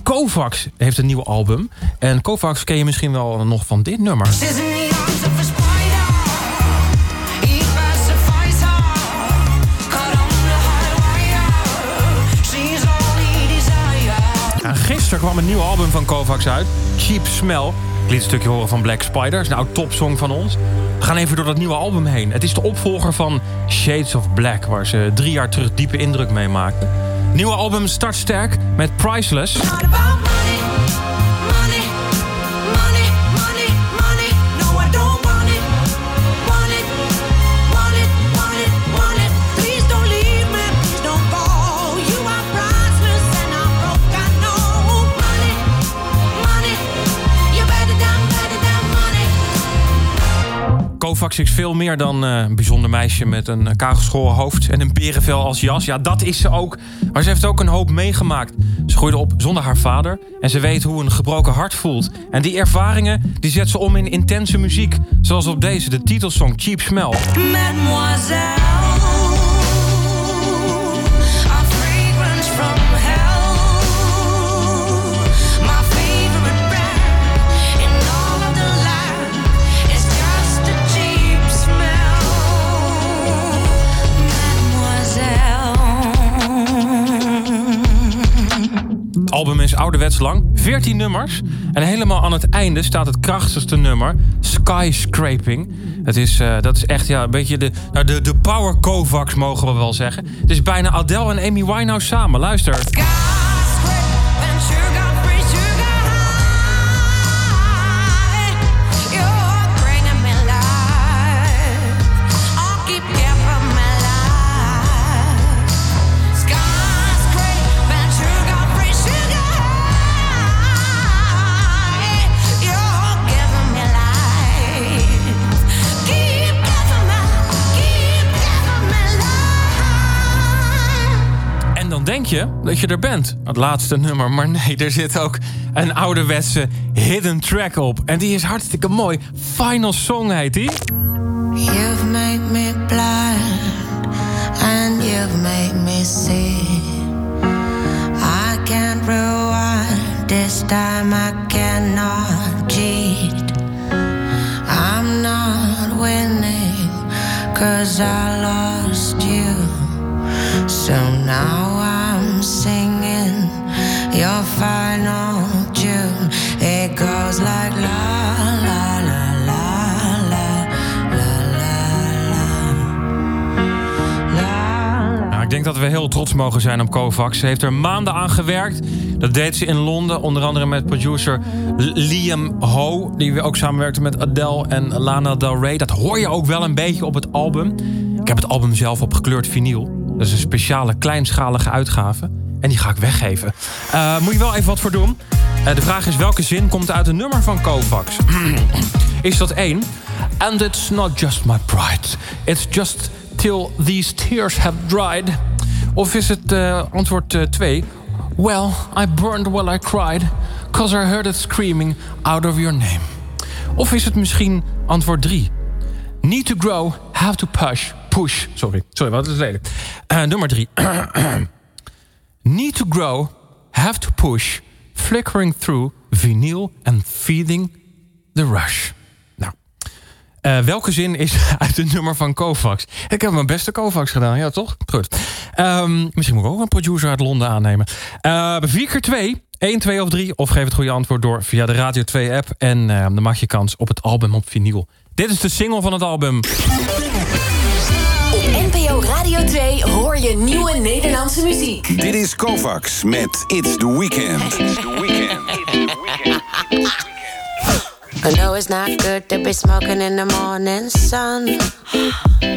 Kovacs heeft een nieuw album. En Kovacs ken je misschien wel nog van dit nummer. En gisteren kwam een nieuw album van Kovacs uit. Cheap Smell. Ik liet een stukje horen van Black Spider. Dat is nou topsong van ons. We gaan even door dat nieuwe album heen. Het is de opvolger van Shades of Black, waar ze 3 jaar terug diepe indruk mee maakten. Nieuwe album start sterk met Priceless. Kovacs is veel meer dan een bijzonder meisje met een kagelschoren hoofd en een berenvel als jas. Ja, dat is ze ook. Maar ze heeft ook een hoop meegemaakt. Ze groeide op zonder haar vader en ze weet hoe een gebroken hart voelt. En die ervaringen die zet ze om in intense muziek. Zoals op deze, de titelsong Cheap Smell. Mademoiselle. Het album is ouderwets lang, 14 nummers. En helemaal aan het einde staat het krachtigste nummer, Skyscraping. Dat is echt een beetje de power Kovacs, mogen we wel zeggen. Het is bijna Adele en Amy Winehouse samen. Luister. Denk je dat je er bent, het laatste nummer. Maar nee, er zit ook een ouderwetse hidden track op. En die is hartstikke mooi. Final Song heet die. You've made me blind and you've made me see. I can't rewind, this time I cannot cheat. I'm not winning, 'cause I lost you. So now I'm singing your final tune. It goes like la la la la la la la la. Ik denk dat we heel trots mogen zijn op Kovacs. Ze heeft er maanden aan gewerkt. Dat deed ze in Londen, onder andere met producer Liam Ho, die ook samenwerkte met Adele en Lana Del Rey. Dat hoor je ook wel een beetje op het album. Ik heb het album zelf op gekleurd vinyl. Dat is een speciale kleinschalige uitgave. En die ga ik weggeven. Moet je wel even wat voor doen. De vraag is, welke zin komt uit een nummer van Kovacs? Is dat 1? And it's not just my pride. It's just till these tears have dried. Of is het antwoord 2? Well, I burned while I cried. 'Cause I heard it screaming out of your name. Of is het misschien antwoord 3? Need to grow, have to push. Sorry, wat is het lelijk? Nummer 3. Need to grow, have to push. Flickering through vinyl and feeding the rush. Nou, welke zin is uit een nummer van Kovacs? Ik heb mijn beste Kovacs gedaan, ja toch? Goed. Misschien moet ik ook een producer uit Londen aannemen. 4 keer 2. 1, 2 of 3. Of geef het goede antwoord door via de Radio 2 app. En dan maak je kans op het album op vinyl. Dit is de single van het album. Op NPO Radio 2 hoor je nieuwe Nederlandse muziek. Dit is Kovacs met It's the Weekend. I know it's not good to be smoking in the morning sun.